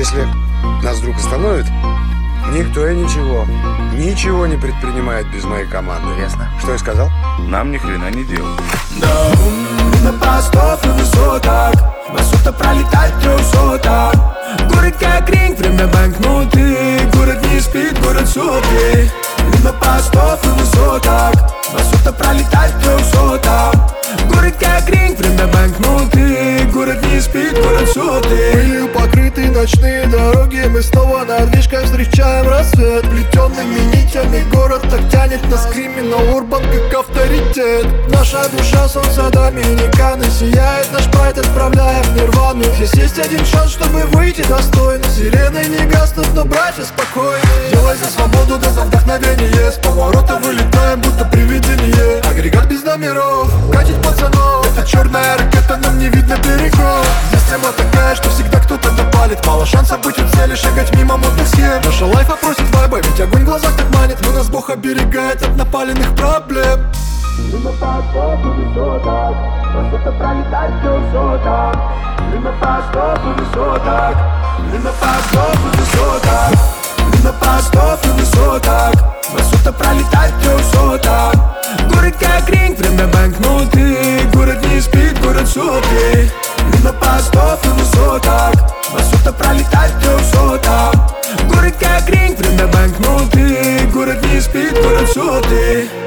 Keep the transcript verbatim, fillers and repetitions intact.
Если нас вдруг остановят, никто и ничего, ничего не предпринимает без моей команды. Ясно. Что я сказал? Нам ни хрена не делать. Да, на постов и высотах, высота пролетать трехсоток. Город как ринг, время банкноты. Город не спит, город сотый. На постов и высотах, высота пролетать трехсоток. Город как ринг, время банкноты. Город не спит, город сотый. Пылью покрыты ночные дороги. Мы снова на движках встречаем рассвет. Плетенными нитями город так тянет нас. Криминал урбан как авторитет. Наша душа солнца Доминиканы. Сияет наш прайд, отправляем в нирвану. Здесь есть один шанс, чтобы выйти достойно. Сирены не гаснут, но братья спокойны. Делай за свободу, да за вдохновение. С поворота вылетаем, будто привидение. Агрегат без номеров, катить пацанов. Это черная ракета, нам не видно берегов. Здесь тема такая, что всегда кто-то напалит. Мало шансов быть у цели, шагать мимо модных схем. Наша лайфа просит вайба, ведь огонь в глазах так манит. Но нас Бог оберегает от напаленных проблем. Мимо постов и высоток, высота пролетать трехсоток. Мимо постов и высоток, мимо постов и высоток. Мимо постов и высоток, высота пролетать трехсоток. Город как ринг, время банкноты. Город не спит, город сотый. Мимо постов и высоток, высота пролетать трехсоток. Город как ринг, время банкноты. Город не спит, город сотый.